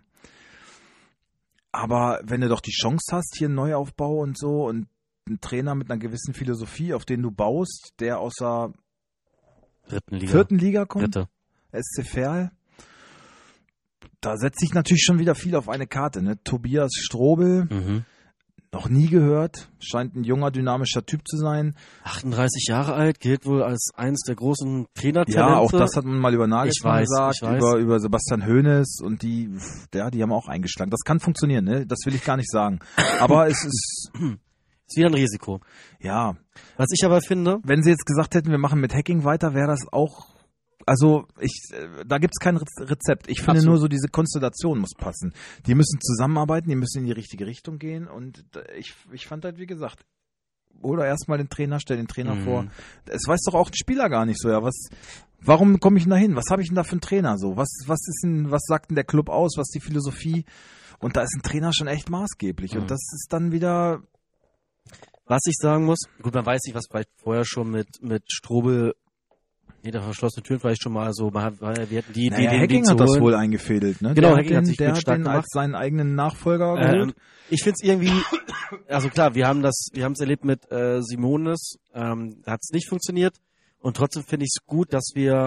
Aber wenn du doch die Chance hast, hier einen Neuaufbau und so und einen Trainer mit einer gewissen Philosophie, auf den du baust, der aus der vierten Liga kommt, Dritte. SC Verl, da setze ich natürlich schon wieder viel auf eine Karte. Ne? Tobias Strobel, noch nie gehört, scheint ein junger, dynamischer Typ zu sein. 38 Jahre alt, gilt wohl als eines der großen Trainertalente. Ja, auch das hat man mal über Nagelsmann Ich weiß. gesagt, über Sebastian Hoeneß und die haben auch eingeschlagen. Das kann funktionieren, ne? Das will ich gar nicht sagen. Aber es ist, Ist wieder ein Risiko. ja, Was ich aber finde, wenn sie jetzt gesagt hätten, wir machen mit Hacking weiter, wäre das auch, also da gibt's kein Rezept. Ich finde Absolut. nur so, diese Konstellation muss passen. Die müssen zusammenarbeiten, die müssen in die richtige Richtung gehen und ich fand halt, wie gesagt, oder erstmal den Trainer, stell den Trainer vor. Es weiß doch auch ein Spieler gar nicht so, ja, warum komme ich denn da hin? Was habe ich denn da für einen Trainer so? Was sagt denn der Club aus? Was ist die Philosophie? Und da ist ein Trainer schon echt maßgeblich und das ist dann wieder, was ich sagen muss, gut, man weiß nicht, was vielleicht vorher schon mit Strobel hinter verschlossenen Türen vielleicht schon mal so, wir hätten die Idee, den Hacking zu hat das holen. wohl eingefädelt, ne? Genau, der Hacking hat sich der mit stark den gemacht. als seinen eigenen Nachfolger geholt. Ich finde es irgendwie, also klar, wir haben es erlebt mit Simonis, da hat es nicht funktioniert und trotzdem finde ich es gut, dass wir,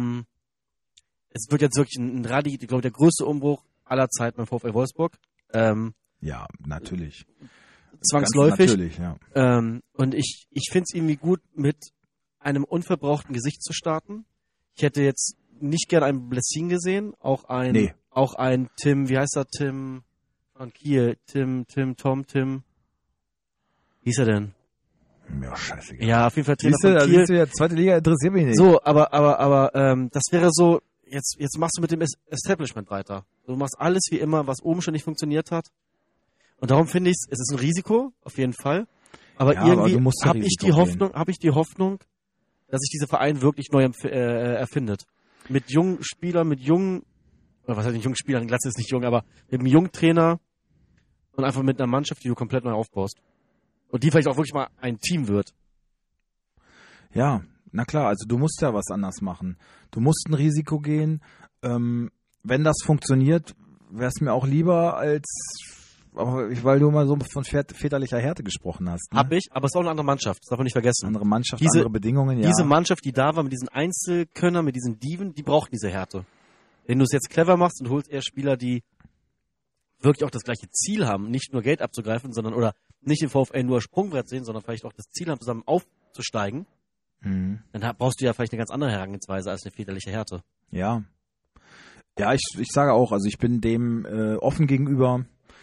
es wird jetzt wirklich ein ich glaube, der größte Umbruch aller Zeiten beim VfL Wolfsburg. Ja, natürlich. Zwangsläufig. Ganz natürlich, ja. Und ich finde es irgendwie gut, mit einem unverbrauchten Gesicht zu starten. Ich hätte jetzt nicht gern einen Blessin gesehen, auch ein Tim, wie heißt er, Tim von Kiel, Tim, wie hieß er denn? Ja, scheißegal. Ja, auf jeden Fall Trainer Siehst du, von Kiel. siehst du, ja, zweite Liga interessiert mich nicht. So, aber das wäre so, jetzt machst du mit dem Establishment weiter. Du machst alles wie immer, was oben schon nicht funktioniert hat. Und darum finde ich es ist ein Risiko, auf jeden Fall. Aber Ja, aber irgendwie du musst ja habe ich Risiko die Hoffnung, dass sich dieser Verein wirklich neu erfindet. Mit jungen Spielern, oder was heißt nicht jungen Spielern, Glatze ist nicht jung, aber mit einem jungen Trainer und einfach mit einer Mannschaft, die du komplett neu aufbaust. Und die vielleicht auch wirklich mal ein Team wird. Ja, na klar, also du musst ja was anders machen. Du musst ein Risiko gehen. Wenn das funktioniert, wäre es mir auch lieber weil du mal so von väterlicher Härte gesprochen hast. Ne? Hab ich, aber es ist auch eine andere Mannschaft, das darf man nicht vergessen. Andere Mannschaft, Diese- andere Bedingungen, ja. Diese Mannschaft, die da war, mit diesen Einzelkönnern, mit diesen Diven, die braucht diese Härte. Wenn du es jetzt clever machst und holst eher Spieler, die wirklich auch das gleiche Ziel haben, nicht nur Geld abzugreifen, oder nicht im VfL nur Sprungbrett sehen, sondern vielleicht auch das Ziel haben, zusammen aufzusteigen, dann brauchst du ja vielleicht eine ganz andere Herangehensweise als eine väterliche Härte. Ja. Ja, ich sage auch, also ich bin dem offen gegenüber.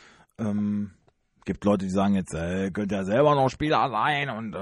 Gibt Leute, die sagen jetzt, könnt ja selber noch Spieler sein und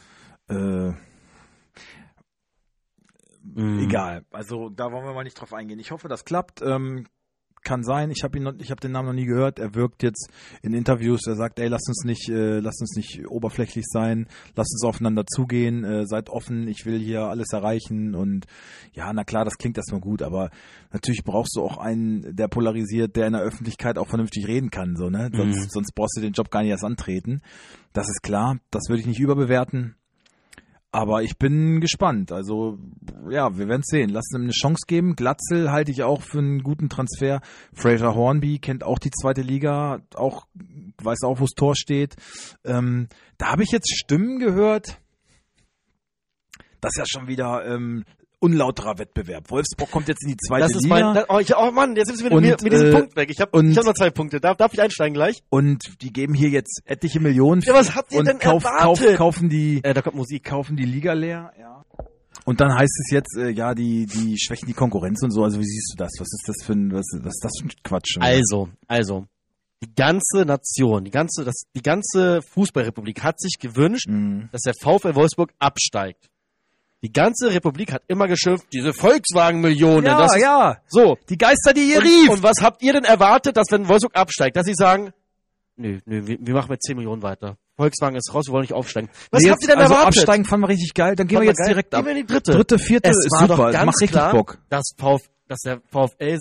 egal. Also da wollen wir mal nicht drauf eingehen. Ich hoffe, das klappt. Kann sein. Ich habe den Namen noch nie gehört. Er wirkt jetzt in Interviews. Er sagt, ey, lasst uns nicht oberflächlich sein. Lasst uns aufeinander zugehen. Seid offen. Ich will hier alles erreichen. Und ja, na klar, das klingt erstmal gut. Aber natürlich brauchst du auch einen, der polarisiert, der in der Öffentlichkeit auch vernünftig reden kann. So, ne? Sonst brauchst du den Job gar nicht erst antreten. Das ist klar. Das würde ich nicht überbewerten. Aber ich bin gespannt. Also, ja, wir werden sehen. Lass ihm eine Chance geben. Glatzel halte ich auch für einen guten Transfer. Fraser Hornby kennt auch die zweite Liga, auch weiß auch, wo das Tor steht. Da habe ich jetzt Stimmen gehört. Das ist ja schon wieder unlauterer Wettbewerb. Wolfsburg kommt jetzt in die zweite Das ist Liga. Mann, jetzt sind wir mit diesem Punkt weg. Ich hab noch 2 Punkte. Darf ich einsteigen gleich? Und die geben hier jetzt etliche Millionen. Ja, was habt ihr denn erwartet? Kaufen die, Da kommt Musik. kaufen die Liga leer. Ja. Und dann heißt es jetzt, die schwächen die Konkurrenz und so. Also wie siehst du das? Was ist das für ein Quatsch? Also. Die ganze Nation, die ganze Fußballrepublik hat sich gewünscht, dass der VfL Wolfsburg absteigt. Die ganze Republik hat immer geschimpft, diese Volkswagen-Millionen. So. Die Geister, die ihr rief. Und was habt ihr denn erwartet, dass wenn Wolfsburg absteigt, dass sie sagen, nö, wir machen mit 10 Millionen weiter. Volkswagen ist raus, wir wollen nicht aufsteigen. Was habt ihr denn erwartet? Absteigen fanden wir richtig geil, dann gehen wir jetzt direkt ab. Gehen wir in die dritte. Dritte, vierte Es ist war super, doch ganz macht richtig klar, Bock. dass der VfL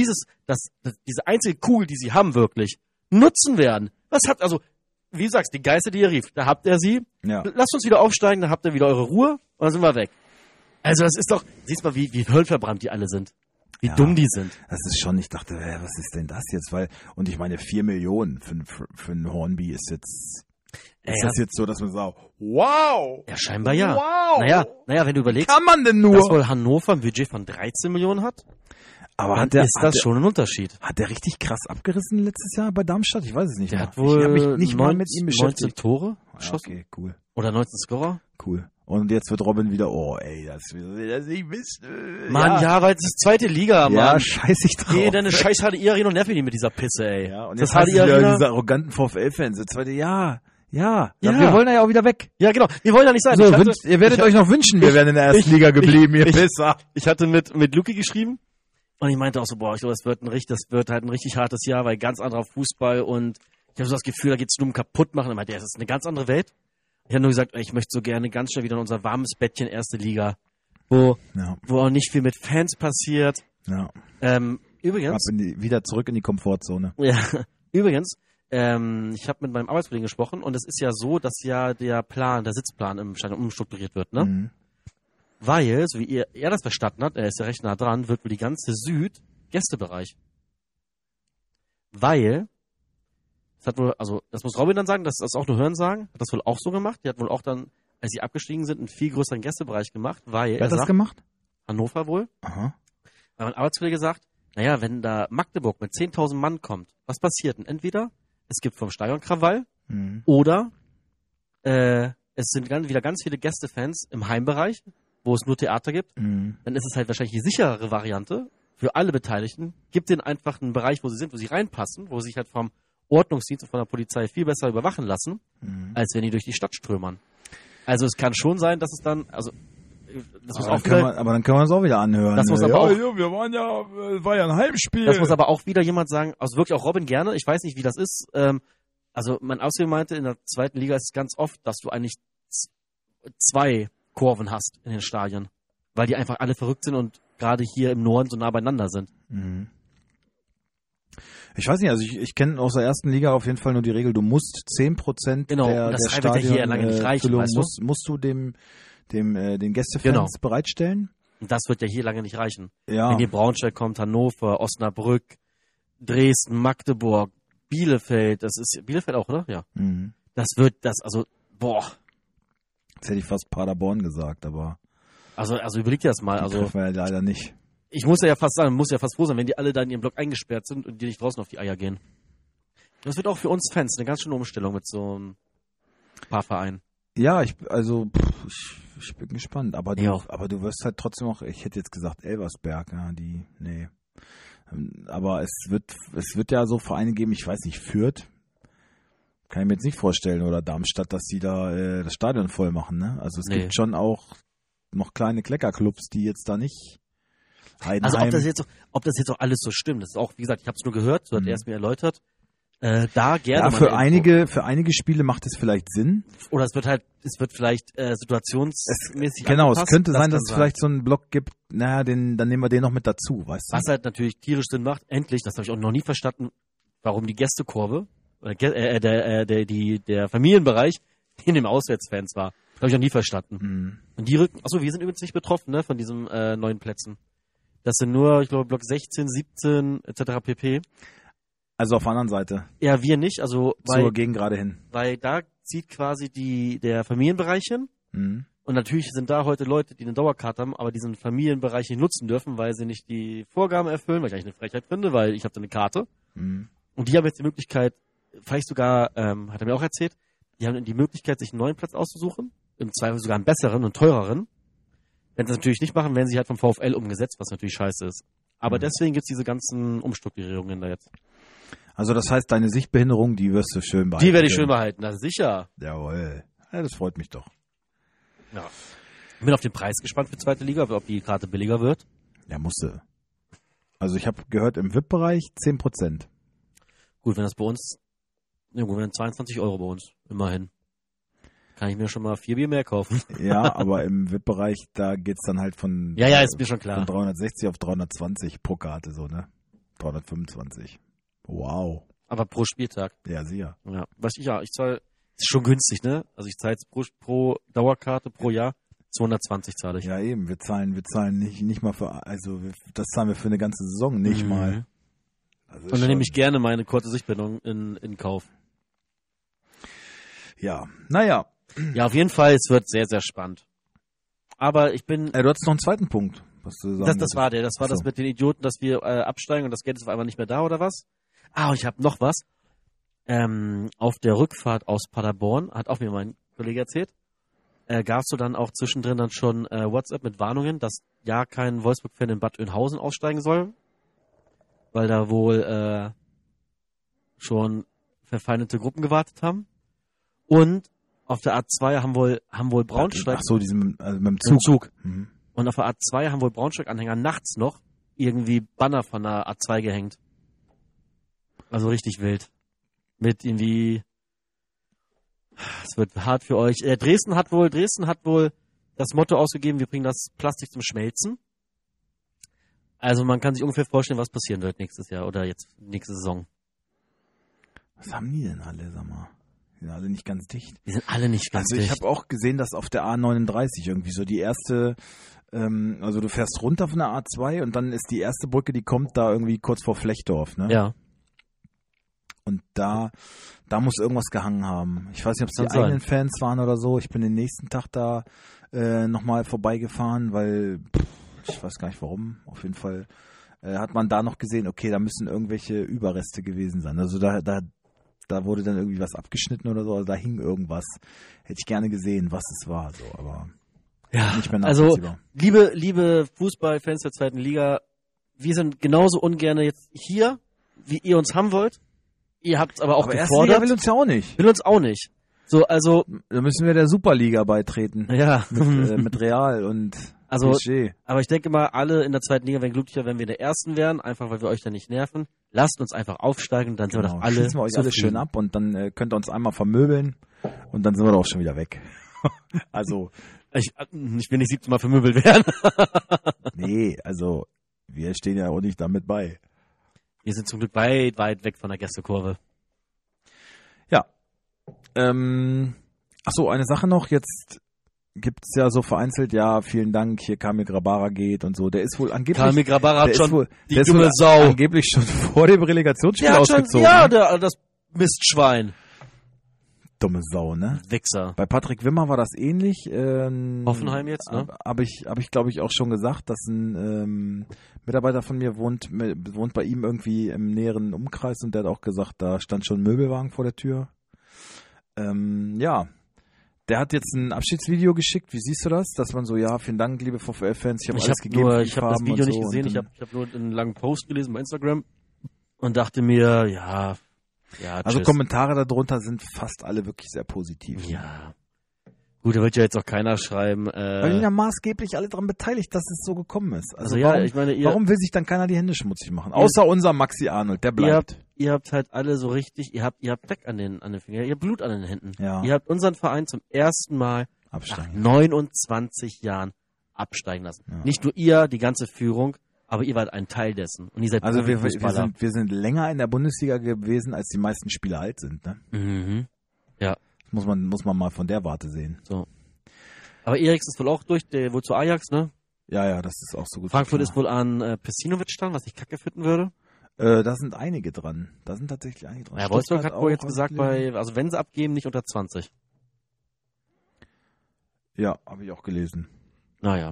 diese einzige Kugel, die sie haben wirklich, nutzen werden. Wie du sagst, die Geister, die ihr rief, da habt ihr sie. Ja. Lasst uns wieder aufsteigen, dann habt ihr wieder eure Ruhe und dann sind wir weg. Also das ist doch, siehst mal, wie hirnverbrannt die alle sind. Wie dumm die sind. Das ist schon, ich dachte, was ist denn das jetzt? Und ich meine, 4 Millionen für einen Hornby ist jetzt, ist das jetzt so, dass man sagt, wow! Ja, scheinbar ja. Wow! Naja, wenn du überlegst, Kann man denn nur? dass wohl Hannover ein Budget von 13 Millionen hat, Aber dann ist das schon ein Unterschied. Hat der richtig krass abgerissen letztes Jahr bei Darmstadt? Ich weiß es nicht. Der mehr. hat wohl ich habe mich nicht mal mit ihm 19 beschäftigt. Tore Ja, geschossen. okay, cool. Oder 19 Scorer. Cool. Und jetzt wird Robin wieder, das nicht wissen. Mann, ja, weil es ist zweite Liga, Mann. Ja, scheiß ich drauf. Geh deine scheiß HDI-Arena und nerv mich mit dieser Pisse, ey. Ja, und das jetzt heißt es wieder HDI-Arena. diese arroganten VfL-Fans. Jetzt zweite, ja. Ja. Wir wollen ja auch wieder weg. Ja, genau. Wir wollen ja nicht sein. So, ihr werdet euch noch wünschen, wir wären in der ersten Liga geblieben, ihr Pisser. Ich hatte mit Luki geschrieben und ich meinte auch so, ich glaube, das wird halt ein richtig hartes Jahr, weil ganz anderer Fußball und ich habe so das Gefühl, da geht's nur um kaputt machen. Ich meinte, das ist eine ganz andere Welt. Ich habe nur gesagt, ich möchte so gerne ganz schnell wieder in unser warmes Bettchen erste Liga, wo auch nicht viel mit Fans passiert. Ja. Übrigens. Wieder zurück in die Komfortzone. Ja, übrigens, ich habe mit meinem Arbeitskollegen gesprochen und es ist ja so, dass ja der Sitzplan im Stadion umstrukturiert wird, ne? Mhm. Weil, so wie er das verstanden hat, er ist ja recht nah dran, wird wohl die ganze Süd Gästebereich. Weil, das muss Robin dann sagen, das ist auch nur Hören sagen, hat das wohl auch so gemacht. Die hat wohl auch dann, als sie abgestiegen sind, einen viel größeren Gästebereich gemacht, weil Wer hat das gemacht? Hannover wohl. Aha. Weil mein Arbeitskollege sagt, naja, wenn da Magdeburg mit 10.000 Mann kommt, was passiert denn? Entweder es gibt vom Stadion Krawall oder es sind wieder ganz viele Gästefans im Heimbereich, wo es nur Theater gibt. Dann ist es halt wahrscheinlich die sicherere Variante für alle Beteiligten. Gibt denen einfach einen Bereich, wo sie sind, wo sie reinpassen, wo sie sich halt vom Ordnungsdienst und von der Polizei viel besser überwachen lassen, als wenn die durch die Stadt strömern. Also es kann schon sein, dass es dann, aber dann können wir es auch wieder anhören. Das muss aber auch, war ja ein Heimspiel. Das muss aber auch wieder jemand sagen, also wirklich auch Robin gerne, ich weiß nicht, wie das ist. Also mein Ausbilder meinte, in der zweiten Liga ist es ganz oft, dass du eigentlich 2 Kurven hast in den Stadien, weil die einfach alle verrückt sind und gerade hier im Norden so nah beieinander sind. Ich weiß nicht, also ich kenne aus der ersten Liga auf jeden Fall nur die Regel, du musst 10% der Stadion hier lange nicht reichen, musst du den Gästefans bereitstellen. Und das wird ja hier lange nicht reichen. Ja. Wenn hier Braunschweig kommt, Hannover, Osnabrück, Dresden, Magdeburg, Bielefeld, das ist Bielefeld auch, oder? Ja. Jetzt hätte ich fast Paderborn gesagt, aber Also überleg dir das mal. Die treffen wir ja leider nicht. Ich muss ja fast froh sein, wenn die alle da in ihrem Block eingesperrt sind und die nicht draußen auf die Eier gehen. Das wird auch für uns Fans eine ganz schöne Umstellung mit so ein paar Vereinen. Ja, ich bin gespannt, aber du wirst halt trotzdem auch, ich hätte jetzt gesagt Elversberg, nee. Aber es wird ja so Vereine geben, ich weiß nicht, Fürth, kann ich mir jetzt nicht vorstellen, oder Darmstadt, dass die da das Stadion voll machen, ne? Also es gibt schon auch noch kleine Kleckerclubs, die jetzt da nicht Heidenheim. Also ob das jetzt auch alles so stimmt, das ist auch, wie gesagt, ich habe es nur gehört, so hat er es mir erläutert. Da gerne. Ja, für einige Spiele macht es vielleicht Sinn. Oder es wird vielleicht situationsmäßig Genau, angepasst. Es könnte sein, dass es vielleicht so einen Block gibt, dann nehmen wir den noch mit dazu, weißt du? Was halt natürlich tierisch Sinn macht, endlich, das habe ich auch noch nie verstanden, warum die Gästekurve, oder der Familienbereich in dem Auswärtsfans war. Habe ich noch nie verstanden. Mhm. Und die rücken, achso, wir sind übrigens nicht betroffen, ne, von diesen neuen Plätzen. Das sind nur, ich glaube, Block 16, 17, etc. pp. Also auf der anderen Seite, Ja, wir nicht, also, zur Gegend gerade hin. weil da zieht quasi der Familienbereich hin. Mhm. Und natürlich sind da heute Leute, die eine Dauerkarte haben, aber diesen Familienbereich nicht nutzen dürfen, weil sie nicht die Vorgaben erfüllen, was ich eigentlich eine Frechheit finde, weil ich habe da eine Karte. Mhm. Und die haben jetzt die Möglichkeit, vielleicht sogar, hat er mir auch erzählt, die haben die Möglichkeit, sich einen neuen Platz auszusuchen. Im Zweifel sogar einen besseren und teureren. Wenn sie das natürlich nicht machen, werden sie halt vom VfL umgesetzt, was natürlich scheiße ist. Aber deswegen gibt's diese ganzen Umstrukturierungen da jetzt. Also das heißt, deine Sichtbehinderung, die wirst du schön behalten. Die werde ich schön können. behalten, na sicher. Jawohl. Ja, das freut mich doch. Ja. Bin auf den Preis gespannt für zweite Liga, ob die Karte billiger wird. Ja, musste. Also ich habe gehört, im VIP-Bereich 10%. Gut, wenn das bei uns, irgendwo wären 22 € bei uns, immerhin. Kann ich mir schon mal 4 Bier mehr kaufen. Ja, aber im VIP-Bereich, da geht's dann halt von, Ja, ist mir schon klar. von 360 auf 320 pro Karte, so, ne? 325. Wow. Aber pro Spieltag. Ja, sicher. Ja. Ich zahle, ist schon günstig, ne? Also ich zahle jetzt pro Dauerkarte pro Jahr 220 zahle ich. Ja, eben. Wir zahlen nicht mal für, also das zahlen wir für eine ganze Saison nicht mal. Das ist Und dann schon- nehme ich gerne meine kurze Sichtbindung in Kauf. Ja, naja. Ja, auf jeden Fall, es wird sehr, sehr spannend. Aber ich bin, Du hattest noch einen zweiten Punkt, was du sagen das wolltest. war das Ach so. mit den Idioten, dass wir absteigen und das Geld ist auf einmal nicht mehr da oder was? Ah, und ich habe noch was. Auf der Rückfahrt aus Paderborn, hat auch mir mein Kollege erzählt, gab es so dann auch zwischendrin dann schon WhatsApp mit Warnungen, dass ja kein Wolfsburg-Fan in Bad Oeynhausen aussteigen soll, weil da wohl schon verfeindete Gruppen gewartet haben. Und auf der A2 haben wohl Braunschweig, Ach so, diesem, also mit dem im Zug. Zug. Mhm. Und auf der A2 haben wohl Braunschweig-Anhänger nachts noch irgendwie Banner von der A2 gehängt. Also richtig wild. Mit irgendwie, es wird hart für euch. Dresden hat wohl das Motto ausgegeben, wir bringen das Plastik zum Schmelzen. Also man kann sich ungefähr vorstellen, was passieren wird nächstes Jahr oder jetzt nächste Saison. Was haben die denn alle, sag mal? Die sind alle nicht ganz dicht. Die sind alle nicht ganz Also ich dicht. habe auch gesehen, dass auf der A39 irgendwie so die erste, also du fährst runter von der A2 und dann ist die erste Brücke, die kommt da irgendwie kurz vor Flechdorf, ne? Ja. Und da muss irgendwas gehangen haben. Ich weiß nicht, ob es die Kann sein. eigenen Fans waren oder so. Ich bin den nächsten Tag da nochmal vorbeigefahren, weil ich weiß gar nicht warum. Auf jeden Fall hat man da noch gesehen, okay, da müssen irgendwelche Überreste gewesen sein. Also da wurde dann irgendwie was abgeschnitten oder so. Also da hing irgendwas. Hätte ich gerne gesehen, was es war. So, aber Ja, nicht mehr also nachvollziehbar. liebe Fußballfans der zweiten Liga, wir sind genauso ungern jetzt hier, wie ihr uns haben wollt. Ihr habt es aber auch Aber erste Liga gefordert. will uns ja auch nicht. Will uns auch nicht. So, also, Da müssen wir der Superliga beitreten. ja. Mit Real und Also, PSG. aber ich denke mal, alle in der zweiten Liga wären glücklicher, wenn wir in der ersten wären, einfach weil wir euch da nicht nerven. Lasst uns einfach aufsteigen, dann sind wir doch alle Schließen wir euch alle zufrieden. schön ab und dann könnt ihr uns einmal vermöbeln und dann sind wir doch auch schon wieder weg. Also, Ich will nicht 17 Mal vermöbelt werden. nee, also wir stehen ja auch nicht damit bei. Wir sind zum Glück weit, weit weg von der Gästekurve. Ja. Ach so, eine Sache noch, jetzt gibt's ja so vereinzelt, ja, vielen Dank, hier Kamil Grabara geht und so. Der ist wohl angeblich Kamil Grabara der hat ist schon wohl, die der ist dumme wohl Sau. angeblich schon vor dem Relegationsspiel Der hat schon, ausgezogen. ja, ne? das Mistschwein. Dumme Sau, ne? Wichser. Bei Patrick Wimmer war das ähnlich. Hoffenheim jetzt, ne? Habe ich glaube ich, auch schon gesagt, dass ein Mitarbeiter von mir wohnt bei ihm irgendwie im näheren Umkreis und der hat auch gesagt, da stand schon ein Möbelwagen vor der Tür. Ja, der hat jetzt ein Abschiedsvideo geschickt. Wie siehst du das? Dass man so, ja, vielen Dank, liebe VfL-Fans, ich habe alles gegeben. für die Ich habe das Farben Video und nicht so. gesehen, Und ich dann- habe nur einen langen Post gelesen bei Instagram und dachte mir, ja, Also tschüss. Kommentare darunter sind fast alle wirklich sehr positiv. Ja. Gut, da wird ja jetzt auch keiner schreiben. Weil die ja maßgeblich alle daran beteiligt, dass es so gekommen ist. Also ja, warum, ich meine, warum will sich dann keiner die Hände schmutzig machen? Außer unser Maxi Arnold, der bleibt. ihr habt halt alle so richtig, ihr habt Dreck an den Fingern, ihr habt Blut an den Händen. Ja. Ihr habt unseren Verein zum ersten Mal nach Absteigen. 29 Jahren absteigen lassen. Ja. Nicht nur ihr, die ganze Führung, aber ihr wart ein Teil dessen. Und ihr seid Also wir Profifußballer. wir sind länger in der Bundesliga gewesen, als die meisten Spieler alt sind. Ne? Mhm. Ja, Das muss man mal von der Warte sehen. so. Aber Eriksen ist wohl auch durch, der wohl zu Ajax, ne? Ja, das ist auch so gut. Frankfurt ist wohl an Pesinovic dran, was ich kacke finden würde. Da sind einige dran. Da sind tatsächlich einige dran. Ja, Wolfsburg hat wohl jetzt auch gesagt, also wenn sie abgeben, nicht unter 20. Ja, habe ich auch gelesen. Naja.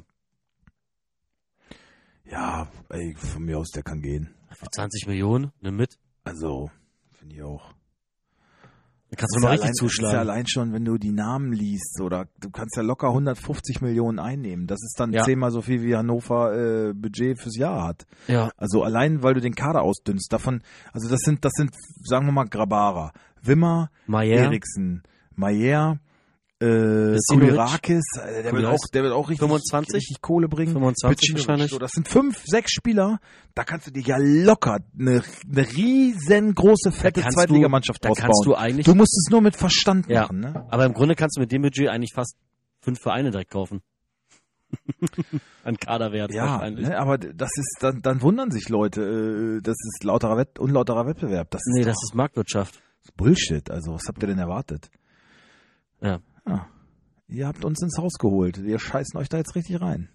Ja, ey, von mir aus, der kann gehen. Für 20 Millionen, nimm mit. Also, finde ich auch. Da kannst du mal richtig Das ist ja zuschlagen. allein schon, wenn du die Namen liest, oder du kannst ja locker 150 Millionen einnehmen. Das ist dann Ja. 10-mal so viel, wie Hannover Budget fürs Jahr hat. Ja. Also allein, weil du den Kader ausdünnst. Davon, also das sind, sagen wir mal, Grabara, Wimmer, Maier. Eriksen, Maier, Pesinovic. Kulirakis, der wird auch richtig, 25? richtig Kohle bringen. 25 Pecinovic, wahrscheinlich. so, das sind 5, 6 Spieler, da kannst du dir ja locker eine riesengroße, fette kannst Zweitligamannschaft da draus kannst bauen. du eigentlich- Du musst es nur mit Verstand Ja. machen, ne? Aber im Grunde kannst du mit dem Budget eigentlich fast 5 Vereine direkt kaufen. An Kaderwert Ja, wahrscheinlich. ne, aber das ist, dann wundern sich Leute, das ist unlauterer Wettbewerb. Das ist Nee, doch das ist Marktwirtschaft. Bullshit. Also, was habt ihr denn erwartet? Ja. Ja. Ihr habt uns ins Haus geholt. Wir scheißen euch da jetzt richtig rein.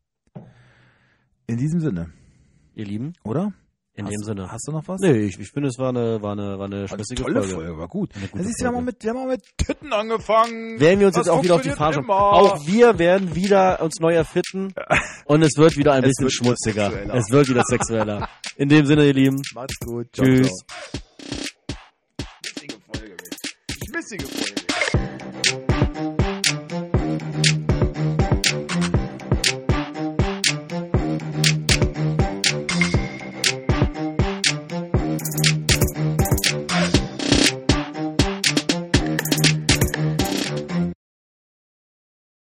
In diesem Sinne, Ihr Lieben, oder? in dem Sinne. Hast du noch was? Nee, ich finde, es war eine schmissige tolle Folge. Folge, war gut. Eine gute Das ist ja Folge. wir haben mit Titten angefangen. Werden wir uns Das jetzt auch wieder auf die funktioniert Fahne schauen. immer. Auch wir werden wieder uns neu erfinden und es wird wieder ein Es bisschen wird wieder schmutziger. sexueller. Es wird wieder sexueller. In dem Sinne, ihr Lieben. Macht's gut. Tschüss. Ciao. Schmissige Folge.